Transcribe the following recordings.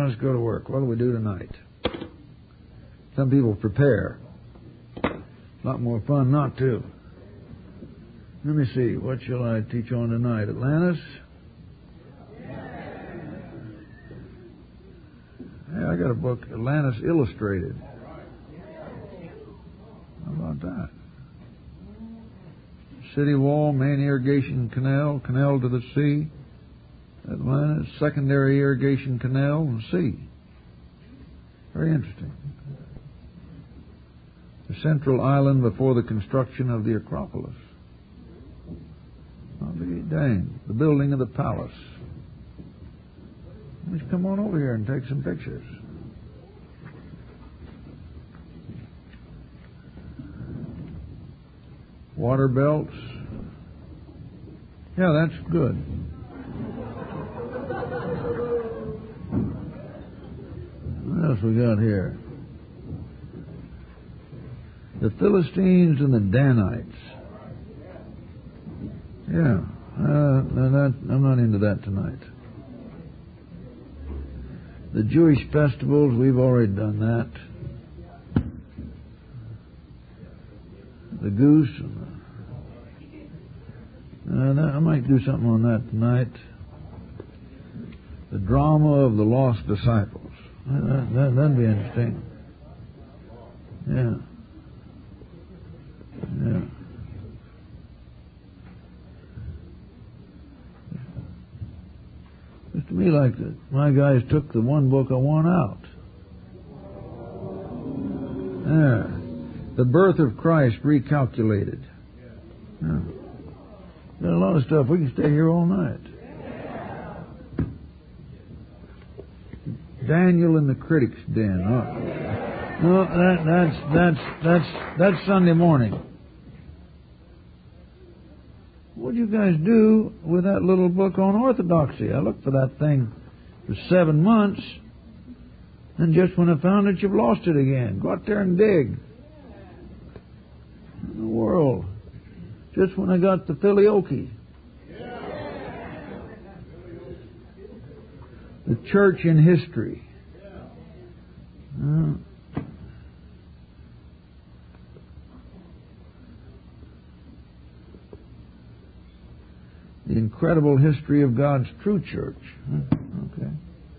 let's go to work. What do we do tonight? Some people prepare. A lot more fun not to. Let me see. What shall I teach on tonight? Atlantis? Yeah, I got a book, Atlantis Illustrated. How about that? City wall, main irrigation canal, canal to the sea. Atlantis, secondary irrigation canal, and sea. Very interesting. The central island before the construction of the Acropolis. I'll be dang. The building of the palace. Let's come on over here and take some pictures. Water belts. Yeah, that's good. What else we got here? The Philistines and the Danites. Yeah, I'm not into that tonight. The Jewish festivals, we've already done that. The goose. I might do something on that tonight. The drama of the lost disciples. That'd be interesting. Yeah. Yeah. Looks to me like that my guys took the one book I want out. There. The Birth of Christ Recalculated. Yeah. Got a lot of stuff. We can stay here all night. Daniel in the Critics' Den. No, that's Sunday morning. What do you guys do with that little book on orthodoxy? I looked for that thing for 7 months, and just when I found it, you've lost it again. Go out there and dig. In the world. Just when I got the Filioque. The Church in History. The Incredible History of God's True Church. Okay.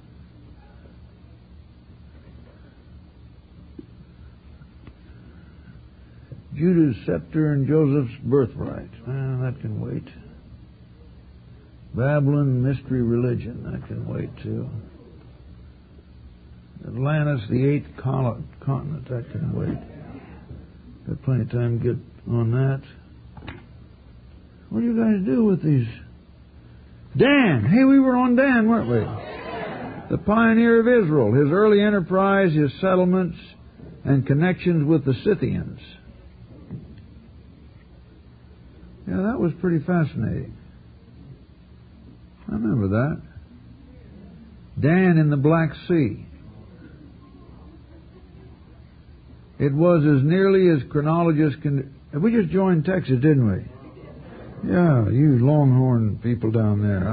Judah's Scepter and Joseph's Birthright. That can wait. Babylon, Mystery Religion. That can wait too. Atlantis, the Eighth Continent. That can wait. Got plenty of time to get on that. What do you guys do with these? Dan! Hey, we were on Dan, weren't we? The pioneer of Israel, his early enterprise, his settlements, and connections with the Scythians. Yeah, that was pretty fascinating. I remember that. Dan in the Black Sea. It was as nearly as chronologists can... We just joined Texas, didn't we? Yeah, you Longhorn people down there,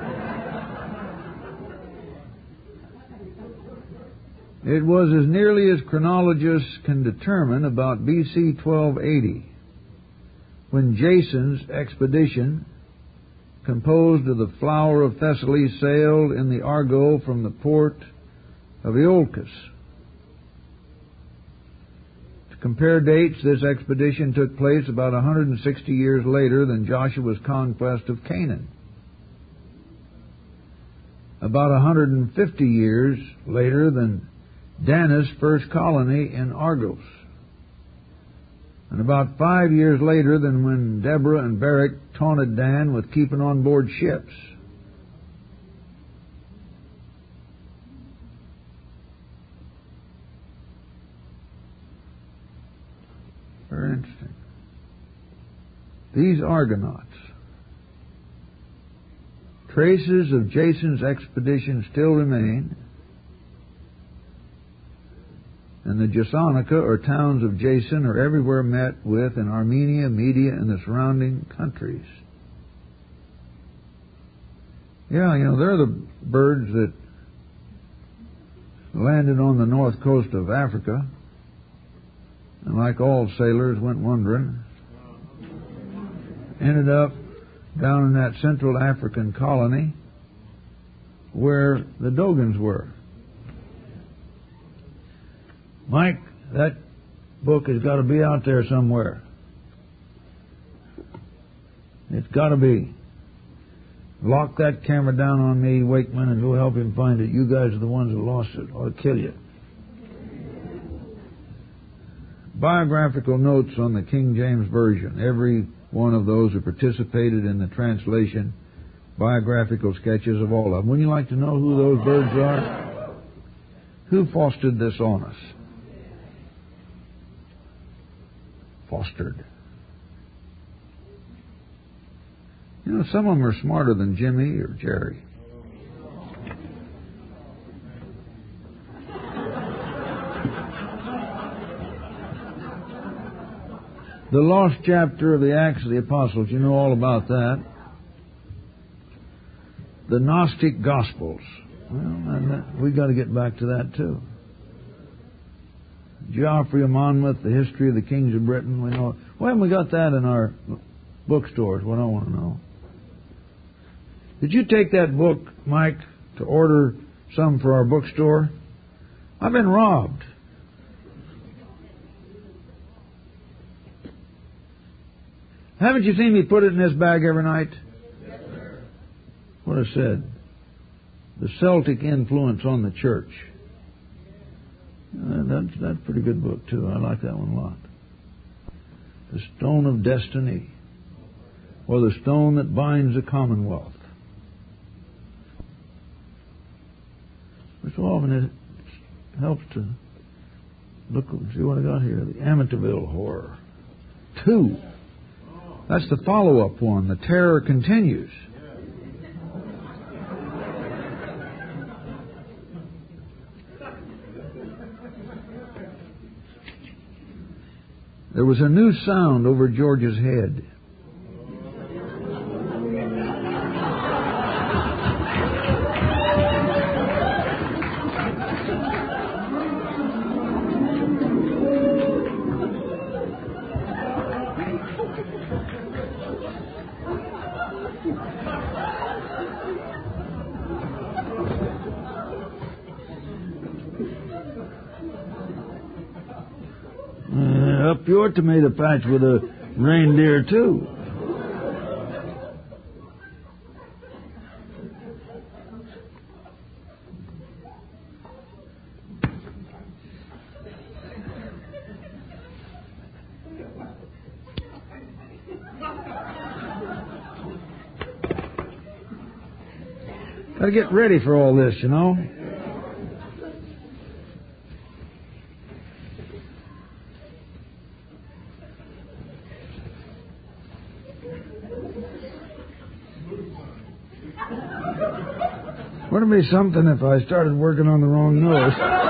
huh? It was as nearly as chronologists can determine about BC 1280, when Jason's expedition, composed of the flower of Thessaly, sailed in the Argo from the port of Iolcus. To compare dates, this expedition took place about 160 years later than Joshua's conquest of Canaan. About 150 years later than Dana's first colony in Argos. And about 5 years later than when Deborah and Barak taunted Dan with keeping on board ships. Very interesting. These Argonauts. Traces of Jason's expedition still remain, and the Jassonica, or towns of Jason, are everywhere met with in Armenia, Media, and the surrounding countries. Yeah, they're the birds that landed on the north coast of Africa, and like all sailors went wandering, ended up down in that Central African colony where the Dogons were. Mike, that book has got to be out there somewhere. It's got to be. Lock that camera down on me, Wakeman, and go help him find it. You guys are the ones who lost it. I'll kill you. Biographical notes on the King James Version. Every one of those who participated in the translation, biographical sketches of all of them. Wouldn't you like to know who those birds are? Who fostered this on us? Fostered. You know, some of them are smarter than Jimmy or Jerry. The lost chapter of the Acts of the Apostles, you know all about that. The Gnostic Gospels. Well, we've got to get back to that too. Geoffrey of Monmouth, the history of the kings of Britain. We know. Why haven't we got that in our bookstores? What I want to know. Did you take that book, Mike, to order some for our bookstore? I've been robbed. Haven't you seen me put it in this bag every night? Yes, sir. What I said. The Celtic influence on the church. That's a pretty good book, too. I like that one a lot. The Stone of Destiny, or the Stone that Binds the Commonwealth. So often it helps to look and see what I got here. The Amityville Horror. 2. That's the follow-up one. The Terror Continues. There was a new sound over George's head. Up your tomato patch with a reindeer, too. Got to get ready for all this, you know. Wouldn't it be something if I started working on the wrong nose?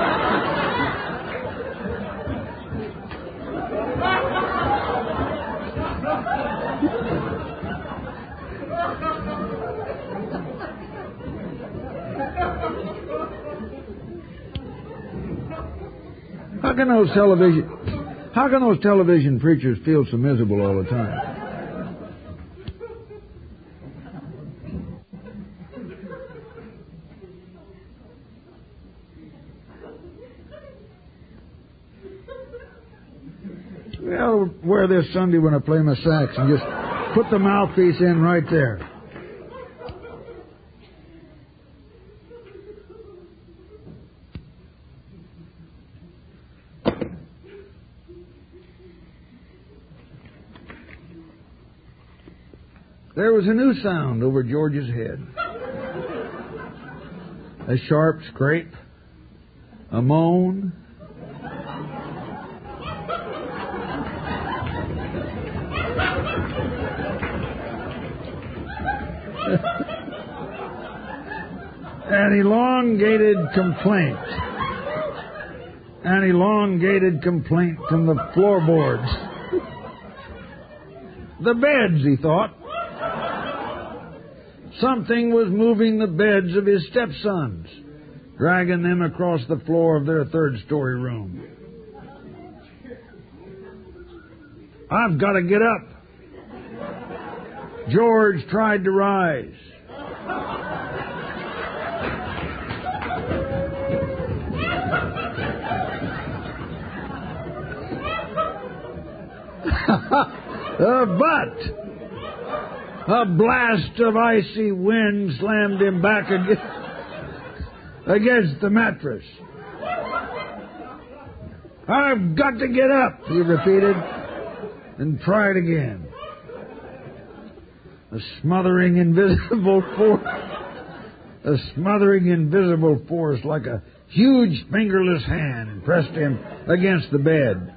How can those television preachers feel so miserable all the time? I'll wear this Sunday when I play my sax and just put the mouthpiece in right there. There was a new sound over George's head. A sharp scrape, a moan, an elongated complaint. An elongated complaint from the floorboards. The beds, he thought. Something was moving the beds of his stepsons. dragging them across the floor of their third-story room. I've got to get up. George tried to rise. But a blast of icy wind slammed him back against the mattress. I've got to get up, he repeated, and tried again. A smothering invisible force like a huge fingerless hand pressed him against the bed.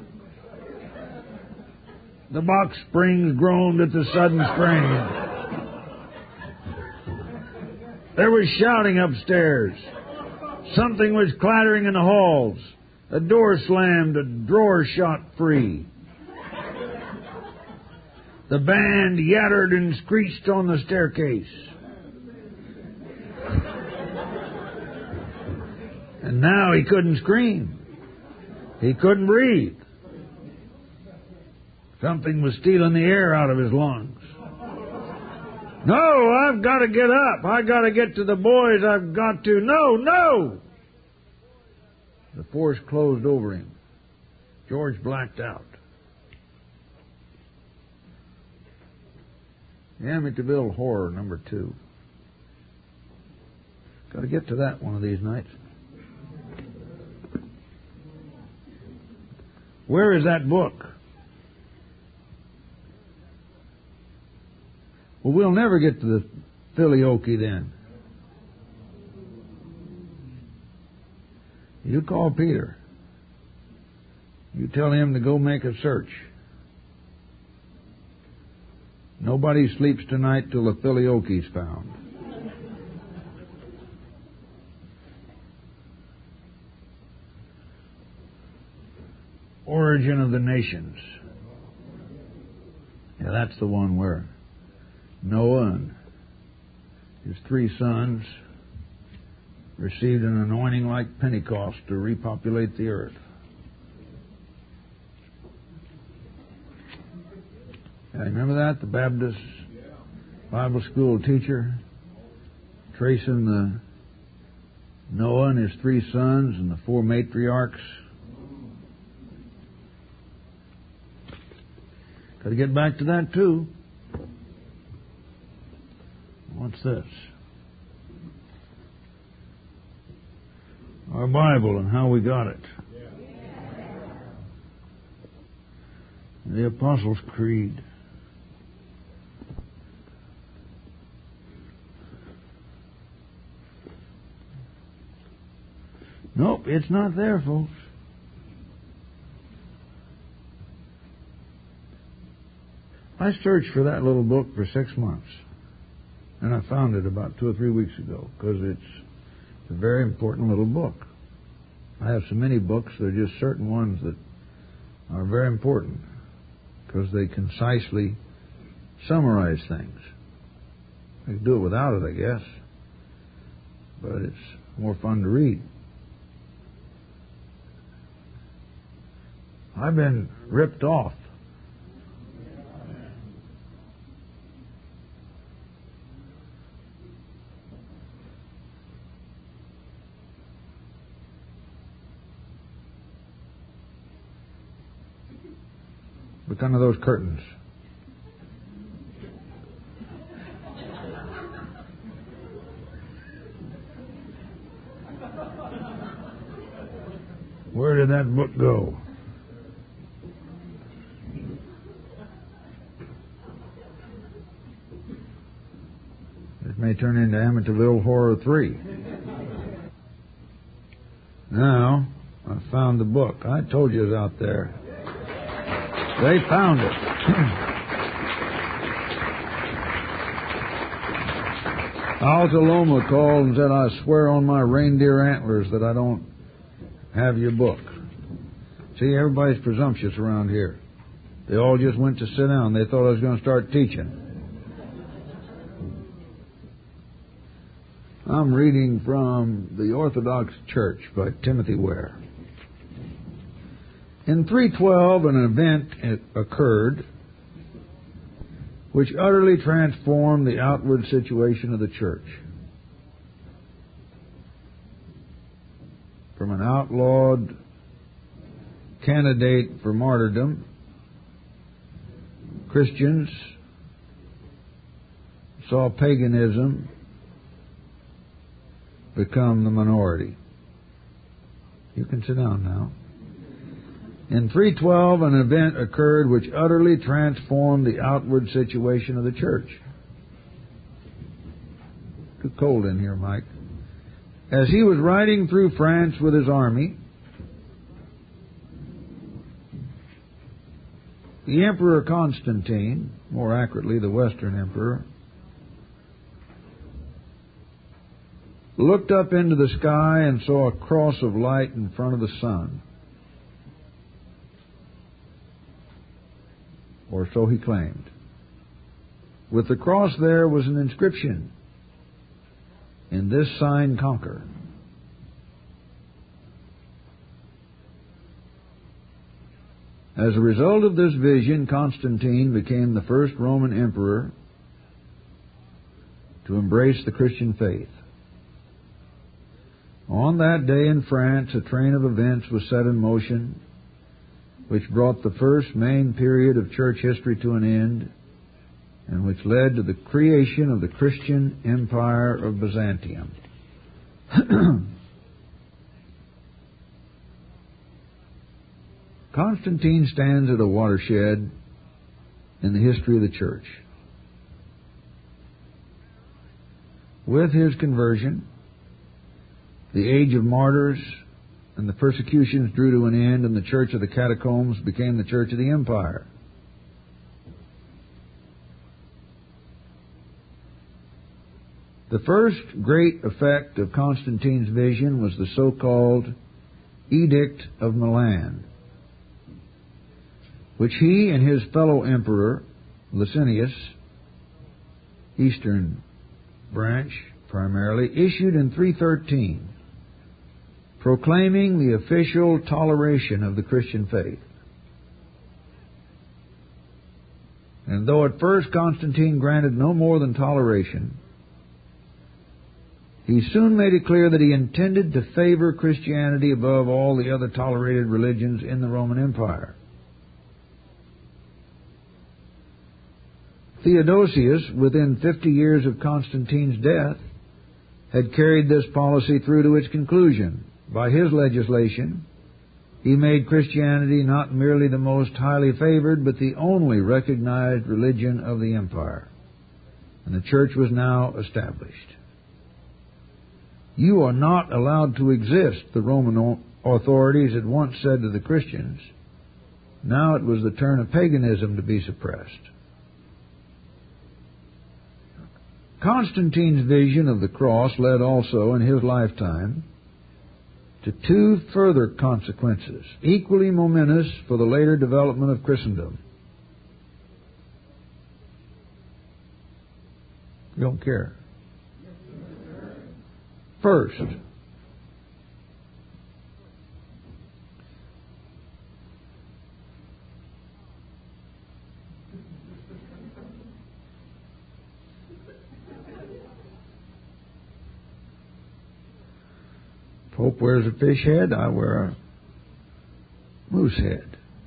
The box springs groaned at the sudden strain. There was shouting upstairs. Something was clattering in the halls. A door slammed, a drawer shot free. The band yattered and screeched on the staircase. And now he couldn't scream. He couldn't breathe. Something was stealing the air out of his lungs. No, I've got to get up. I've got to get to the boys. I've got to. No! The force closed over him. George blacked out. The Amityville Horror, number 2. Got to get to that one of these nights. Where is that book? Well, we'll never get to the Filioque then. You call Peter. You tell him to go make a search. Nobody sleeps tonight till the Filioque's found. Origin of the Nations. Yeah, that's the one where Noah and his 3 sons received an anointing like Pentecost to repopulate the earth. Yeah, remember that? The Baptist Bible school teacher tracing the Noah and his 3 sons and the 4 matriarchs. Got to get back to that too. What's this? Our Bible and how we got it. The Apostles' Creed. Nope, it's not there, folks. I searched for that little book for 6 months, and I found it about 2 or 3 weeks ago, because it's a very important little book. I have so many books, there are just certain ones that are very important, because they concisely summarize things. I can do it without it, I guess, but it's more fun to read. I've been ripped off. Look under those curtains. Where did that book go? It may turn into Amityville Horror 3. Now, I found the book. I told you it was out there. They found it. Alta Loma called and said, I swear on my reindeer antlers that I don't have your book. See, everybody's presumptuous around here. They all just went to sit down. They thought I was going to start teaching. I'm reading from The Orthodox Church by Timothy Ware. In 312, an event occurred which utterly transformed the outward situation of the church. From an outlawed candidate for martyrdom, Christians saw paganism become the minority. You can sit down now. In 312, an event occurred which utterly transformed the outward situation of the church. Too cold in here, Mike. As he was riding through France with his army, the Emperor Constantine, more accurately the Western Emperor, looked up into the sky and saw a cross of light in front of the sun. Or so he claimed. With the cross there was an inscription, "In this sign conquer." As a result of this vision, Constantine became the first Roman emperor to embrace the Christian faith. On that day in France, a train of events was set in motion which brought the first main period of church history to an end and which led to the creation of the Christian Empire of Byzantium. Constantine stands at a watershed in the history of the church. With his conversion, the age of martyrs and the persecutions drew to an end, and the Church of the Catacombs became the Church of the Empire. The first great effect of Constantine's vision was the so-called Edict of Milan, which he and his fellow emperor, Licinius, Eastern branch primarily, issued in 313, proclaiming the official toleration of the Christian faith. And though at first Constantine granted no more than toleration, he soon made it clear that he intended to favor Christianity above all the other tolerated religions in the Roman Empire. Theodosius, within 50 years of Constantine's death, had carried this policy through to its conclusion. By his legislation, he made Christianity not merely the most highly favored, but the only recognized religion of the empire. And the church was now established. "You are not allowed to exist," the Roman authorities had once said to the Christians. Now it was the turn of paganism to be suppressed. Constantine's vision of the cross led also in his lifetime to two further consequences, equally momentous for the later development of Christendom. You don't care. First, Pope wears a fish head, I wear a moose head.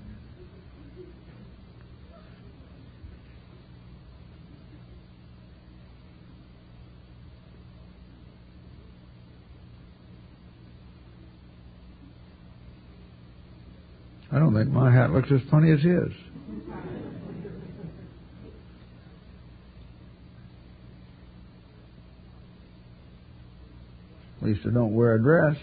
I don't think my hat looks as funny as his. At least I don't wear a dress.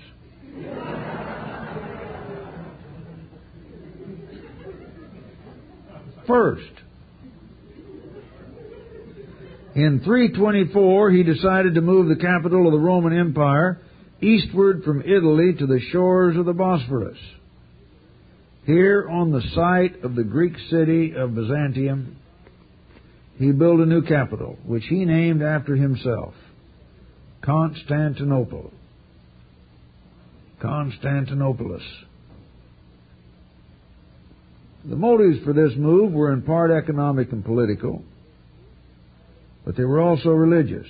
First, in 324, he decided to move the capital of the Roman Empire eastward from Italy to the shores of the Bosphorus. Here, on the site of the Greek city of Byzantium, he built a new capital, which he named after himself, Constantinople. Constantinopolis. The motives for this move were in part economic and political, but they were also religious.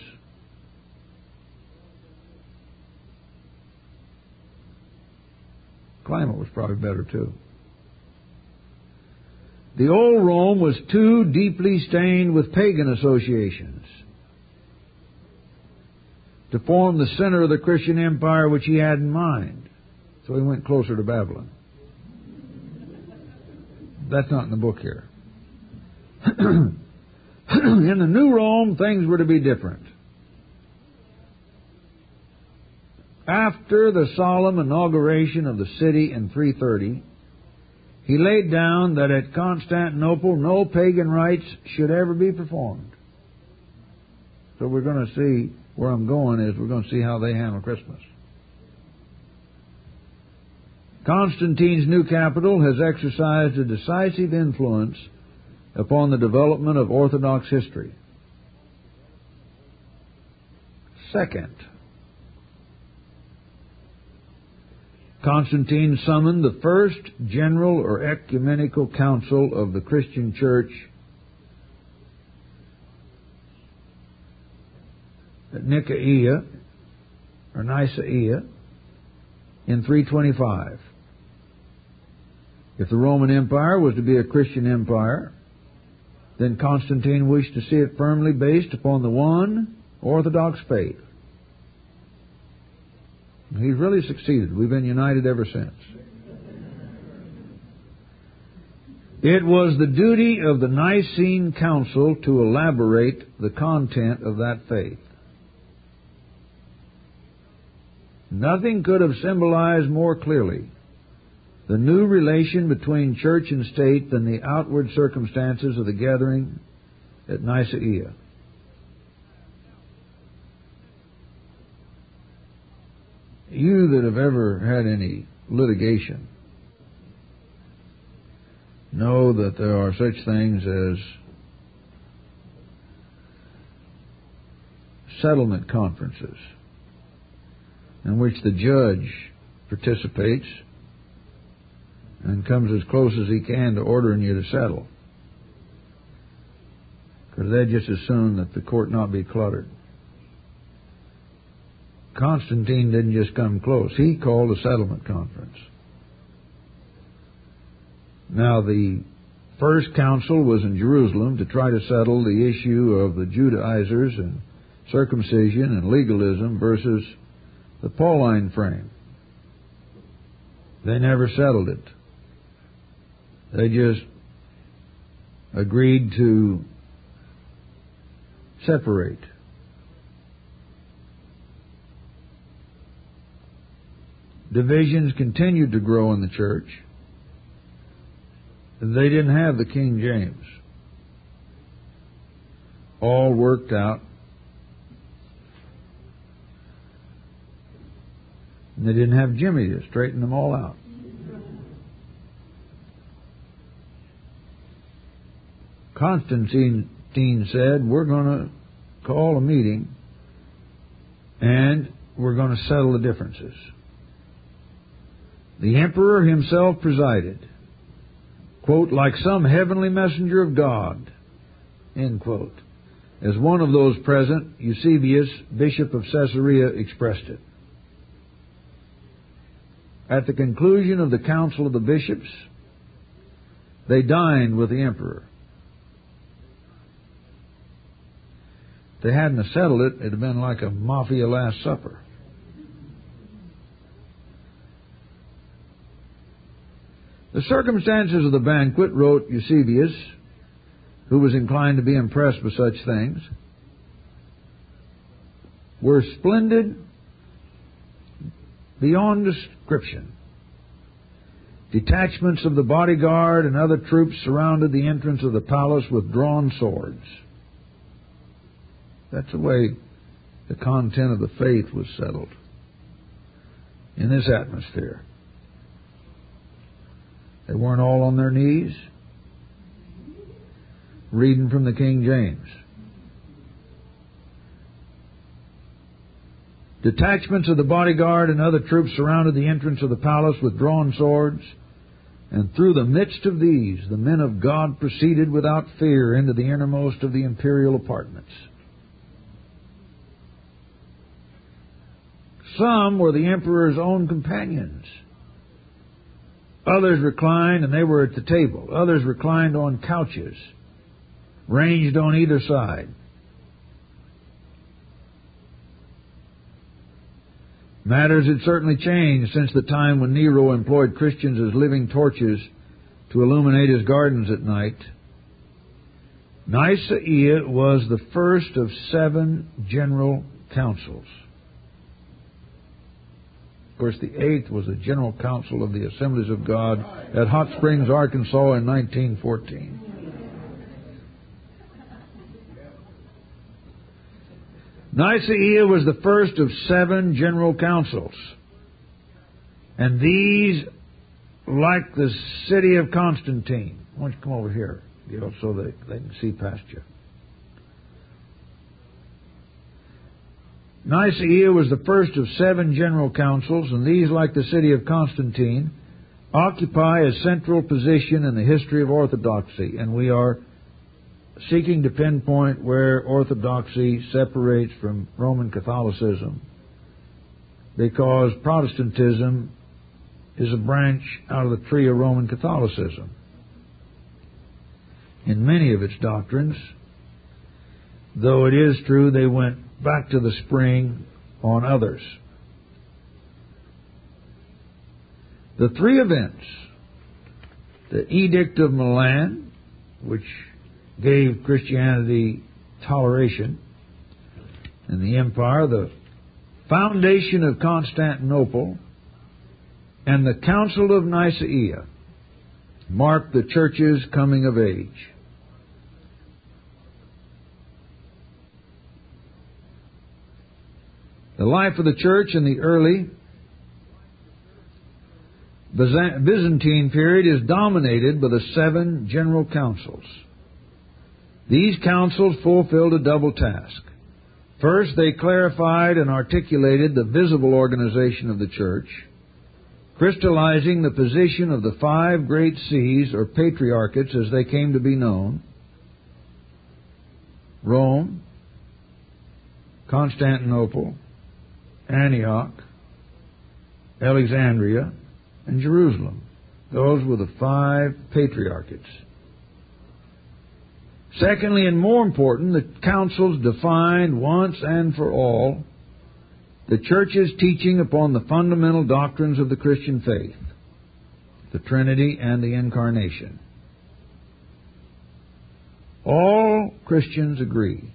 Climate was probably better too. The old Rome was too deeply stained with pagan associations to form the center of the Christian empire which he had in mind. So he went closer to Babylon. That's not in the book here. In the new Rome, things were to be different. After the solemn inauguration of the city in 330, he laid down that at Constantinople no pagan rites should ever be performed. So we're going to see, where I'm going is we're going to see how they handle Christmas. Constantine's new capital has exercised a decisive influence upon the development of Orthodox history. Second, Constantine summoned the first general or ecumenical council of the Christian Church at Nicaea in 325. If the Roman Empire was to be a Christian empire, then Constantine wished to see it firmly based upon the one Orthodox faith. He's really succeeded. We've been united ever since. It was the duty of the Nicene Council to elaborate the content of that faith. Nothing could have symbolized more clearly the new relation between church and state than the outward circumstances of the gathering at Nicaea. You that have ever had any litigation know that there are such things as settlement conferences in which the judge participates and comes as close as he can to ordering you to settle, because they'd just as soon that the court not be cluttered. Constantine didn't just come close. He called a settlement conference. Now, the first council was in Jerusalem to try to settle the issue of the Judaizers and circumcision and legalism versus the Pauline frame. They never settled it. They just agreed to separate. Divisions continued to grow in the church. They didn't have the King James. All worked out. And they didn't have Jimmy to straighten them all out. Constantine said, we're going to call a meeting and we're going to settle the differences. The emperor himself presided, quote, like some heavenly messenger of God, end quote. As one of those present, Eusebius, bishop of Caesarea, expressed it. At the conclusion of the council of the bishops, they dined with the emperor. If they hadn't settled it, it'd have been like a mafia Last Supper. The circumstances of the banquet, wrote Eusebius, who was inclined to be impressed with such things, were splendid beyond description. Detachments of the bodyguard and other troops surrounded the entrance of the palace with drawn swords. That's the way the content of the faith was settled in this atmosphere. They weren't all on their knees reading from the King James. Detachments of the bodyguard and other troops surrounded the entrance of the palace with drawn swords, and through the midst of these the men of God proceeded without fear into the innermost of the imperial apartments. Some were the emperor's own companions. Others reclined, and they were at the table. Others reclined on couches, ranged on either side. Matters had certainly changed since the time when Nero employed Christians as living torches to illuminate his gardens at night. Nicaea was the first of 7 general councils. Of course, the 8th was the General Council of the Assemblies of God at Hot Springs, Arkansas in 1914. Nicaea was the first of 7 general councils. And these, like the city of Constantine, why don't you come over here, Gil, so they can see past you. Nicaea was the first of 7 general councils, and these, like the city of Constantine, occupy a central position in the history of orthodoxy, and we are seeking to pinpoint where orthodoxy separates from Roman Catholicism, because Protestantism is a branch out of the tree of Roman Catholicism in many of its doctrines, though it is true they went back to the spring on others. The 3 events, the Edict of Milan, which gave Christianity toleration in the empire, the foundation of Constantinople, and the Council of Nicaea, marked the Church's coming of age. The life of the Church in the early Byzantine period is dominated by the 7 general councils. These councils fulfilled a double task. First, they clarified and articulated the visible organization of the Church, crystallizing the position of the 5 great sees, or patriarchates as they came to be known: Rome, Constantinople, Antioch, Alexandria, and Jerusalem. Those were the 5 patriarchates. Secondly, and more important, the councils defined once and for all the Church's teaching upon the fundamental doctrines of the Christian faith, the Trinity and the Incarnation. All Christians agree.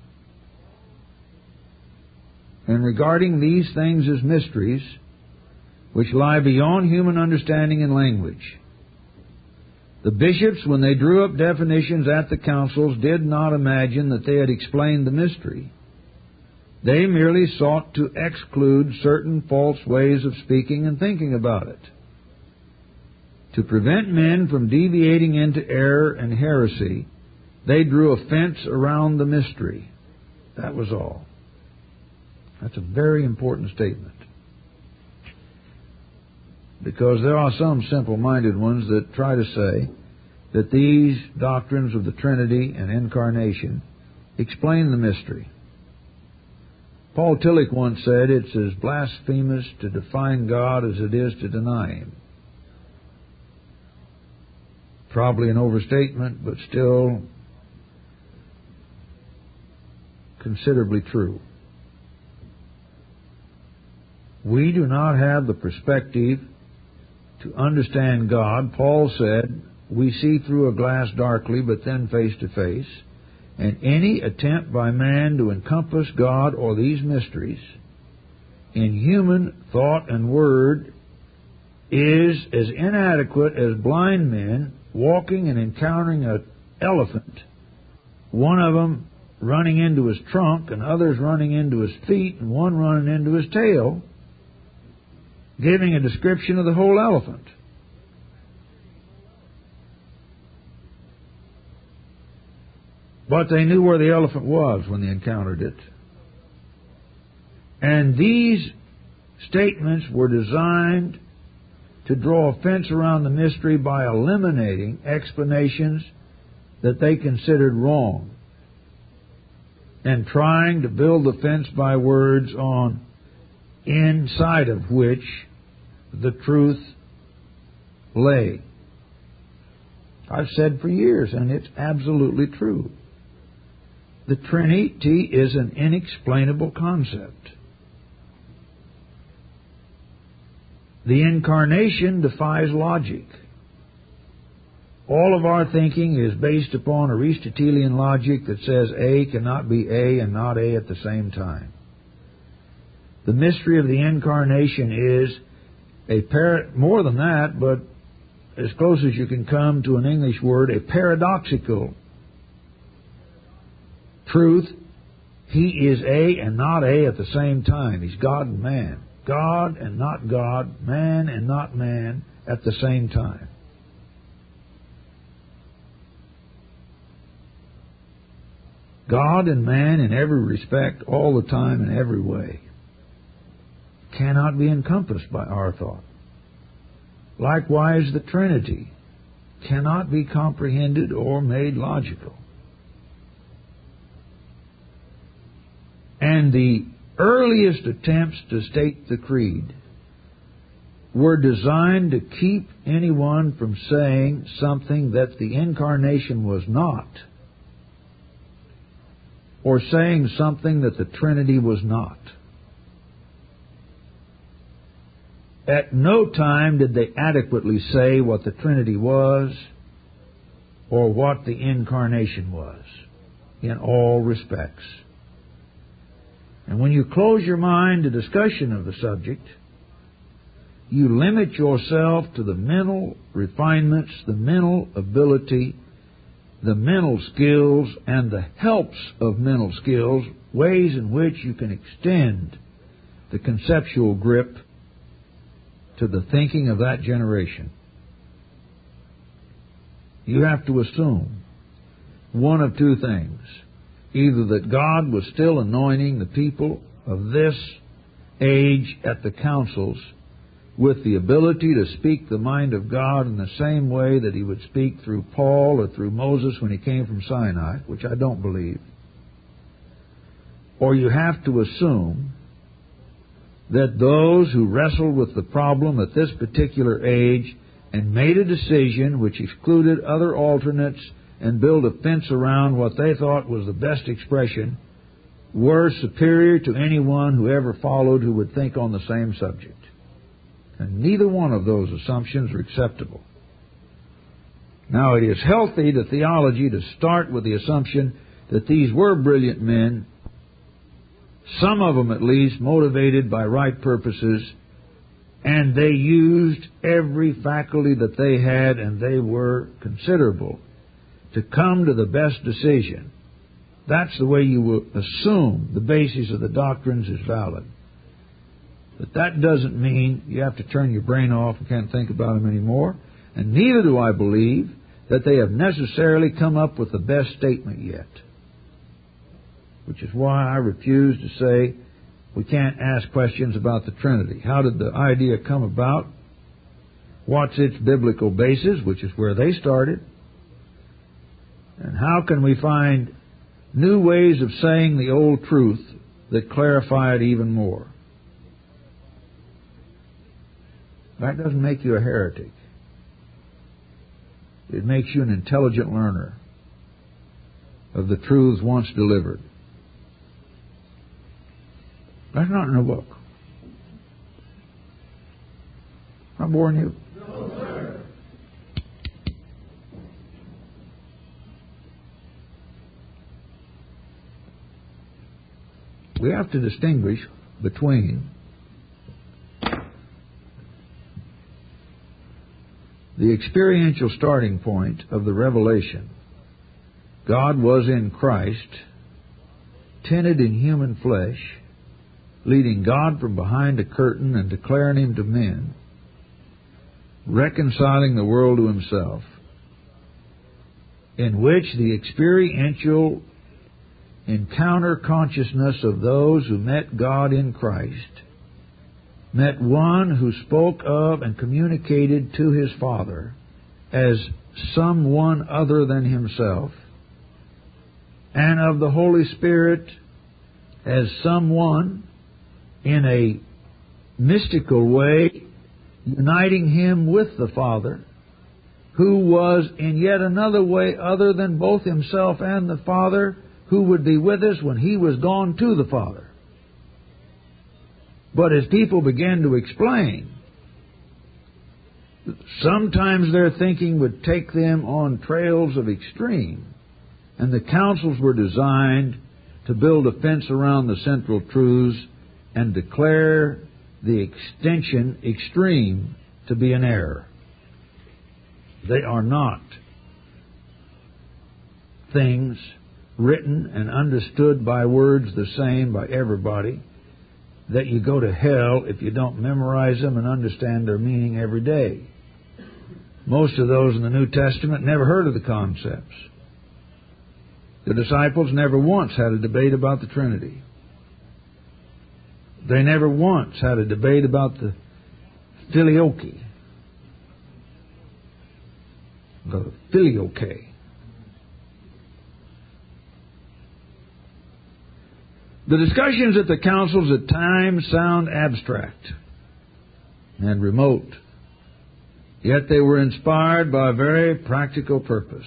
And regarding these things as mysteries which lie beyond human understanding and language. The bishops, when they drew up definitions at the councils, did not imagine that they had explained the mystery. They merely sought to exclude certain false ways of speaking and thinking about it, to prevent men from deviating into error and heresy. They drew a fence around the mystery. That was all. That's a very important statement, because there are some simple-minded ones that try to say that these doctrines of the Trinity and Incarnation explain the mystery. Paul Tillich once said, "It's as blasphemous to define God as it is to deny Him." Probably an overstatement, but still considerably true. We do not have the perspective to understand God. Paul said, "We see through a glass darkly, but then face to face." And any attempt by man to encompass God or these mysteries in human thought and word is as inadequate as blind men walking and encountering an elephant, one of them running into his trunk and others running into his feet and one running into his tail, giving a description of the whole elephant. But they knew where the elephant was when they encountered it. And these statements were designed to draw a fence around the mystery by eliminating explanations that they considered wrong and trying to build the fence by words on inside of which the truth lay. I've said for years, and it's absolutely true, the Trinity is an inexplainable concept. The Incarnation defies logic. All of our thinking is based upon Aristotelian logic that says A cannot be A and not A at the same time. The mystery of the Incarnation is more than that, but as close as you can come to an English word, a paradoxical truth. He is A and not A at the same time. He's God and man. God and not God, man and not man at the same time. God and man in every respect, all the time, in every way, cannot be encompassed by our thought. Likewise, the Trinity cannot be comprehended or made logical. And the earliest attempts to state the creed were designed to keep anyone from saying something that the Incarnation was not, or saying something that the Trinity was not. At no time did they adequately say what the Trinity was or what the Incarnation was in all respects. And when you close your mind to discussion of the subject, you limit yourself to the mental refinements, the mental ability, the mental skills, and the helps of mental skills, ways in which you can extend the conceptual grip to the thinking of that generation. You have to assume one of two things. Either that God was still anointing the people of this age at the councils with the ability to speak the mind of God in the same way that He would speak through Paul or through Moses when he came from Sinai, which I don't believe. Or you have to assume that those who wrestled with the problem at this particular age and made a decision which excluded other alternates and built a fence around what they thought was the best expression were superior to anyone who ever followed who would think on the same subject. And neither one of those assumptions are acceptable. Now, it is healthy to theology to start with the assumption that these were brilliant men, some of them at least motivated by right purposes, and they used every faculty that they had, and they were considerable, to come to the best decision. That's the way you will assume the basis of the doctrines is valid. But that doesn't mean you have to turn your brain off and can't think about them anymore. And neither do I believe that they have necessarily come up with the best statement yet. Which is why I refuse to say we can't ask questions about the Trinity. How did the idea come about? What's its biblical basis, which is where they started? And how can we find new ways of saying the old truth that clarify it even more? That doesn't make you a heretic. It makes you an intelligent learner of the truths once delivered. That's not in a book. I'm boring you. No, sir. We have to distinguish between the experiential starting point of the revelation. God was in Christ, tinted in human flesh, leading God from behind a curtain and declaring Him to men, reconciling the world to Himself, in which the experiential encounter consciousness of those who met God in Christ, met one who spoke of and communicated to his Father as someone other than himself, and of the Holy Spirit as someone in a mystical way uniting him with the Father, who was in yet another way other than both himself and the Father, who would be with us when he was gone to the Father. But as people began to explain, sometimes their thinking would take them on trails of extreme, and the councils were designed to build a fence around the central truths and declare the extension extreme to be an error. They are not things written and understood by words the same by everybody, that you go to hell if you don't memorize them and understand their meaning every day. Most of those in the New Testament never heard of the concepts. The disciples never once had a debate about the Trinity. They never once had a debate about the filioque. The filioque. The discussions at the councils at times sound abstract and remote, yet they were inspired by a very practical purpose.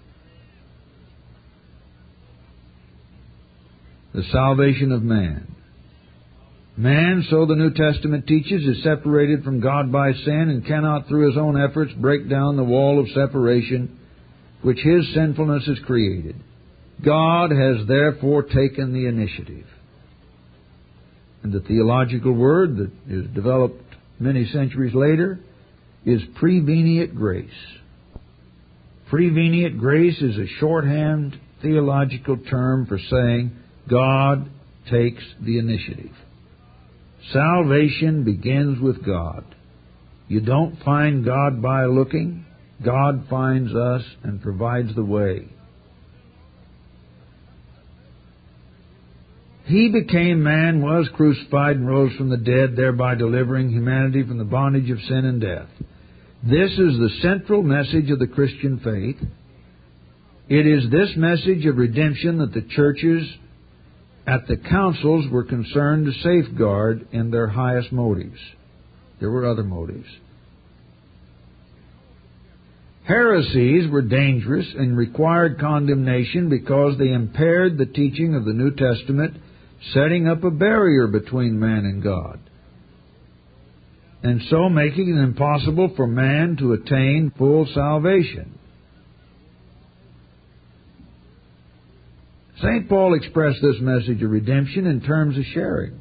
The salvation of man. Man, so the New Testament teaches, is separated from God by sin and cannot through his own efforts break down the wall of separation which his sinfulness has created. God has therefore taken the initiative. And the theological word that is developed many centuries later is prevenient grace. Prevenient grace is a shorthand theological term for saying God takes the initiative. Salvation begins with God. You don't find God by looking. God finds us and provides the way. He became man, was crucified, and rose from the dead, thereby delivering humanity from the bondage of sin and death. This is the central message of the Christian faith. It is this message of redemption that the churches at the councils were concerned to safeguard in their highest motives. There were other motives. Heresies were dangerous and required condemnation because they impaired the teaching of the New Testament, setting up a barrier between man and God, and so making it impossible for man to attain full salvation. St. Paul expressed this message of redemption in terms of sharing.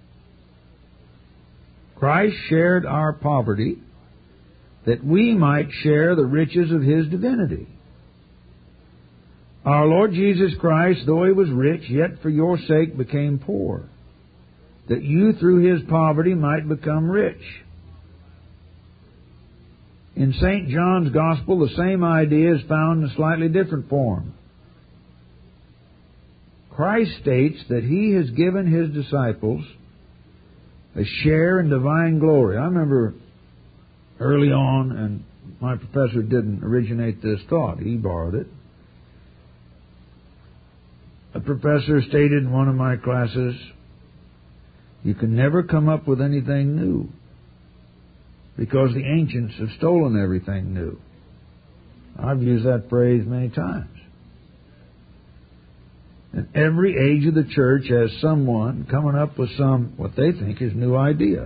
Christ shared our poverty that we might share the riches of His divinity. Our Lord Jesus Christ, though He was rich, yet for your sake became poor, that you through His poverty might become rich. In St. John's Gospel, the same idea is found in a slightly different form. Christ states that He has given His disciples a share in divine glory. I remember early on, and my professor didn't originate this thought, he borrowed it. A professor stated in one of my classes, you can never come up with anything new because the ancients have stolen everything new. I've used that phrase many times. And every age of the church has someone coming up with some, what they think is new idea.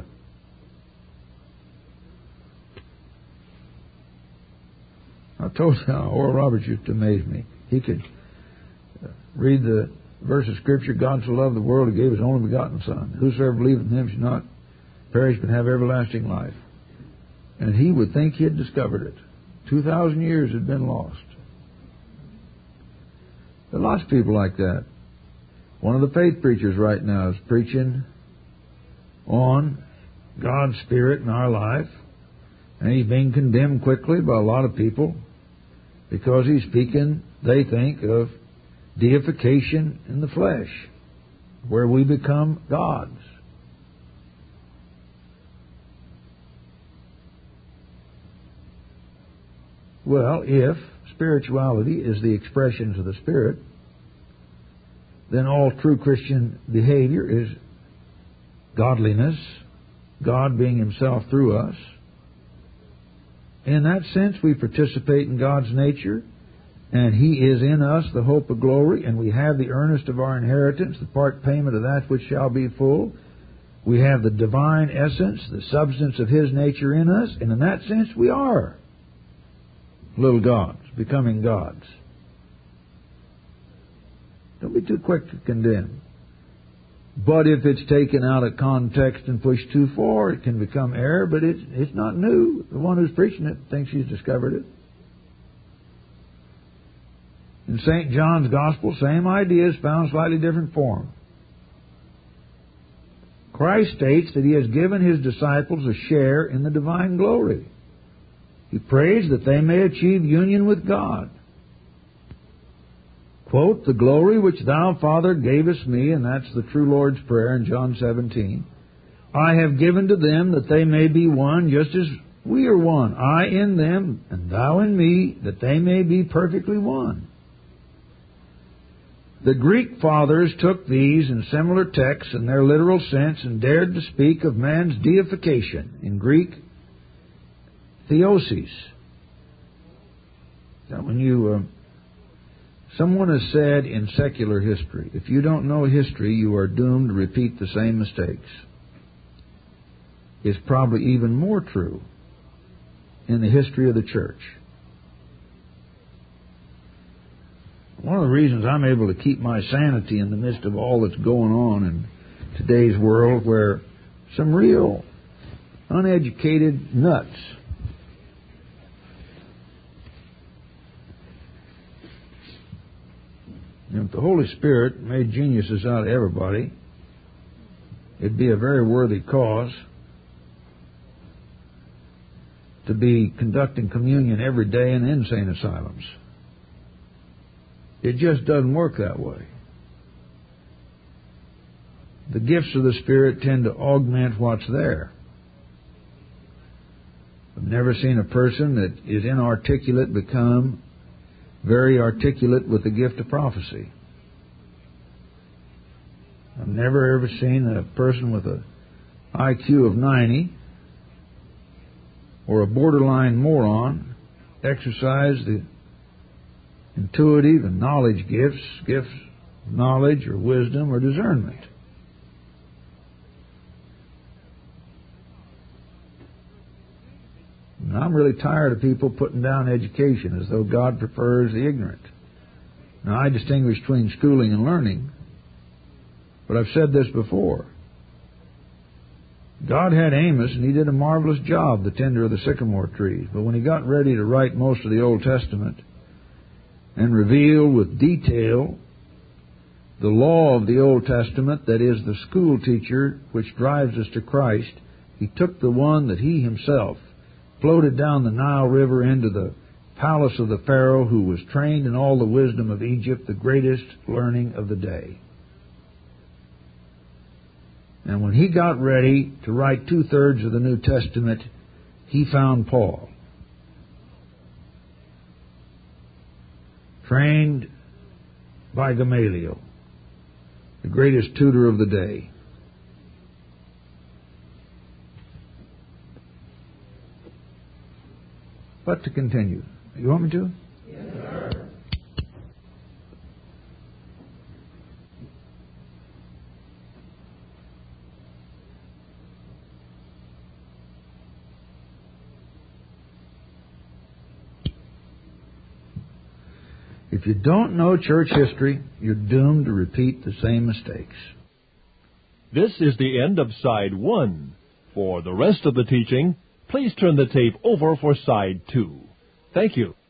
I told you how Oral Roberts used to amaze me. He could read the verse of Scripture, God so loved the world, He gave His only begotten Son. Whosoever believeth in Him shall not perish but have everlasting life. And he would think he had discovered it. 2,000 years had been lost. There are lots of people like that. One of the faith preachers right now is preaching on God's Spirit in our life, and he's being condemned quickly by a lot of people because he's speaking, they think, of deification in the flesh, where we become gods. Well, if spirituality is the expressions of the Spirit, then all true Christian behavior is godliness, God being Himself through us. In that sense, we participate in God's nature, and He is in us the hope of glory, and we have the earnest of our inheritance, the part payment of that which shall be full. We have the divine essence, the substance of His nature in us, and in that sense we are little gods, becoming gods. Don't be too quick to condemn. But if it's taken out of context and pushed too far, it can become error, but it's not new. The one who's preaching it thinks he's discovered it. In St. John's Gospel, same ideas found slightly different form. Christ states that He has given His disciples a share in the divine glory. He prays that they may achieve union with God. Quote, "The glory which Thou, Father, gavest me," and that's the true Lord's Prayer in John 17, "I have given to them that they may be one, just as we are one, I in them, and Thou in me, that they may be perfectly one." The Greek fathers took these and similar texts in their literal sense and dared to speak of man's deification, in Greek, theosis. Now, when someone has said in secular history, if you don't know history, you are doomed to repeat the same mistakes. It's probably even more true in the history of the church. One of the reasons I'm able to keep my sanity in the midst of all that's going on in today's world, where some real uneducated nuts if the Holy Spirit made geniuses out of everybody, it'd be a very worthy cause to be conducting communion every day in insane asylums. It just doesn't work that way. The gifts of the Spirit tend to augment what's there. I've never seen a person that is inarticulate become very articulate with the gift of prophecy. I've never ever seen a person with an IQ of 90 or a borderline moron exercise the intuitive and knowledge gifts of knowledge or wisdom or discernment. And I'm really tired of people putting down education as though God prefers the ignorant. Now, I distinguish between schooling and learning, but I've said this before. God had Amos, and he did a marvelous job, the tender of the sycamore trees. But when he got ready to write most of the Old Testament and reveal with detail the law of the Old Testament, that is, the school teacher which drives us to Christ, he took the one that he himself floated down the Nile River into the palace of the Pharaoh, who was trained in all the wisdom of Egypt, the greatest learning of the day. And when he got ready to write 2/3 of the New Testament, he found Paul, trained by Gamaliel, the greatest tutor of the day. But to continue. You want me to? Yes, sir. If you don't know church history, you're doomed to repeat the same mistakes. This is the end of Side 1. For the rest of the teaching, please turn the tape over for Side 2. Thank you.